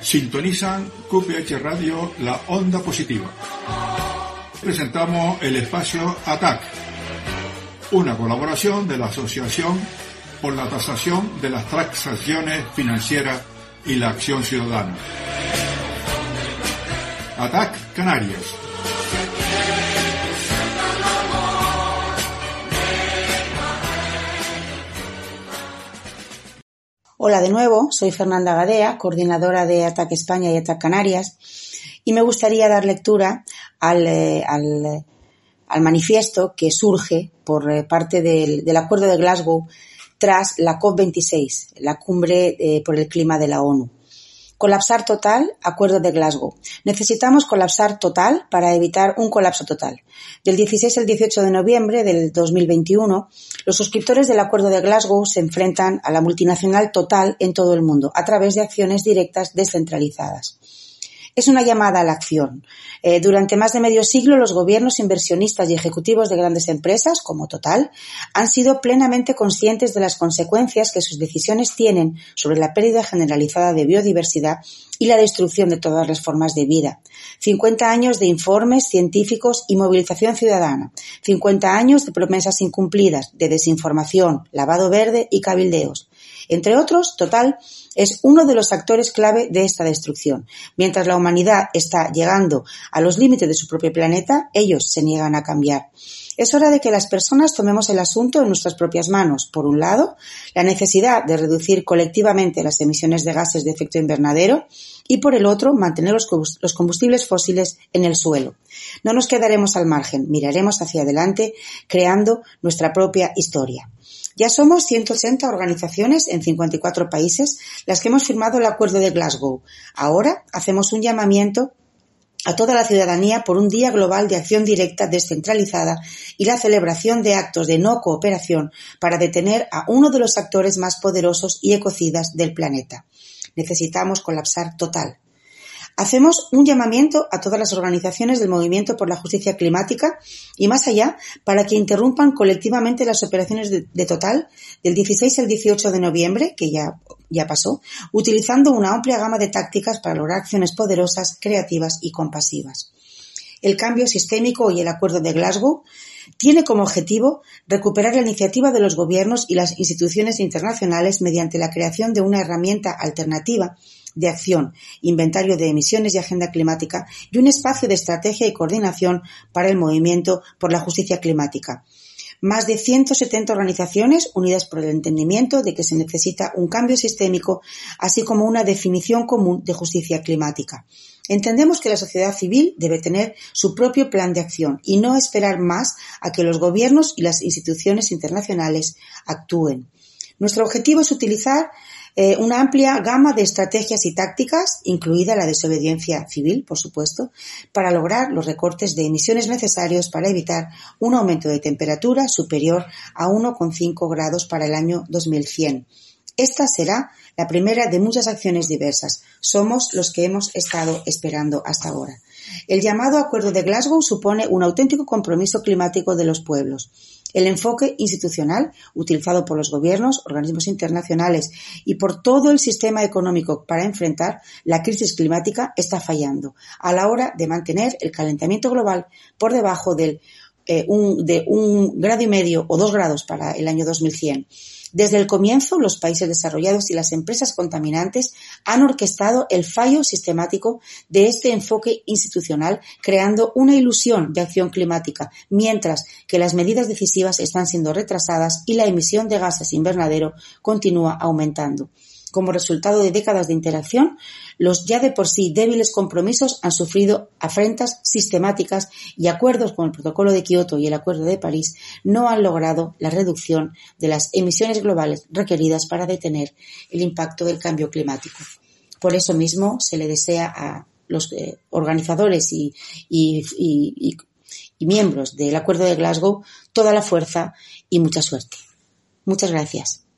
Sintonizan QPH Radio, la onda positiva. Presentamos el espacio ATAC, una colaboración de la Asociación por la Tasación de las Transacciones Financieras y la Acción Ciudadana. ATAC Canarias. Hola de nuevo, soy Fernanda Gadea, coordinadora de ATAC España y ATAC Canarias, y me gustaría dar lectura al manifiesto que surge por parte del Acuerdo de Glasgow tras la COP26, la cumbre por el clima de la ONU. Colapsar total, Acuerdo de Glasgow. Necesitamos colapsar total para evitar un colapso total. Del 16 al 18 de noviembre del 2021, los suscriptores del Acuerdo de Glasgow se enfrentan a la multinacional Total en todo el mundo a través de acciones directas descentralizadas. Es una llamada a la acción. Durante más de medio siglo, los gobiernos, inversionistas y ejecutivos de grandes empresas, como Total, han sido plenamente conscientes de las consecuencias que sus decisiones tienen sobre la pérdida generalizada de biodiversidad y la destrucción de todas las formas de vida. 50 años de informes científicos y movilización ciudadana. 50 años de promesas incumplidas, de desinformación, lavado verde y cabildeos. Entre otros, Total es uno de los actores clave de esta destrucción. Mientras la humanidad está llegando a los límites de su propio planeta, ellos se niegan a cambiar. Es hora de que las personas tomemos el asunto en nuestras propias manos. Por un lado, la necesidad de reducir colectivamente las emisiones de gases de efecto invernadero y por el otro, mantener los combustibles fósiles en el suelo. No nos quedaremos al margen, miraremos hacia adelante, creando nuestra propia historia. Ya somos 180 organizaciones en 54 países las que hemos firmado el Acuerdo de Glasgow. Ahora hacemos un llamamiento a toda la ciudadanía por un Día Global de Acción Directa Descentralizada y la celebración de actos de no cooperación para detener a uno de los actores más poderosos y ecocidas del planeta. Necesitamos colapsar total. Hacemos un llamamiento a todas las organizaciones del movimiento por la justicia climática y más allá para que interrumpan colectivamente las operaciones de Total del 16 al 18 de noviembre, que ya pasó, utilizando una amplia gama de tácticas para lograr acciones poderosas, creativas y compasivas. El cambio sistémico y el Acuerdo de Glasgow tiene como objetivo recuperar la iniciativa de los gobiernos y las instituciones internacionales mediante la creación de una herramienta alternativa de acción, inventario de emisiones y agenda climática y un espacio de estrategia y coordinación para el movimiento por la justicia climática. Más de 170 organizaciones unidas por el entendimiento de que se necesita un cambio sistémico, así como una definición común de justicia climática. Entendemos que la sociedad civil debe tener su propio plan de acción y no esperar más a que los gobiernos y las instituciones internacionales actúen. Nuestro objetivo es utilizar una amplia gama de estrategias y tácticas, incluida la desobediencia civil, por supuesto, para lograr los recortes de emisiones necesarios para evitar un aumento de temperatura superior a 1,5 grados para el año 2100. Esta será la primera de muchas acciones diversas. Somos los que hemos estado esperando hasta ahora. El llamado Acuerdo de Glasgow supone un auténtico compromiso climático de los pueblos. El enfoque institucional utilizado por los gobiernos, organismos internacionales y por todo el sistema económico para enfrentar la crisis climática está fallando a la hora de mantener el calentamiento global por debajo de 1,5 grados o 2 grados para el año 2100. Desde el comienzo, los países desarrollados y las empresas contaminantes han orquestado el fallo sistemático de este enfoque institucional, creando una ilusión de acción climática, mientras que las medidas decisivas están siendo retrasadas y la emisión de gases invernadero continúa aumentando. Como resultado de décadas de interacción, los ya de por sí débiles compromisos han sufrido afrentas sistemáticas y acuerdos como el Protocolo de Kioto y el Acuerdo de París no han logrado la reducción de las emisiones globales requeridas para detener el impacto del cambio climático. Por eso mismo se le desea a los organizadores y miembros del Acuerdo de Glasgow toda la fuerza y mucha suerte. Muchas gracias.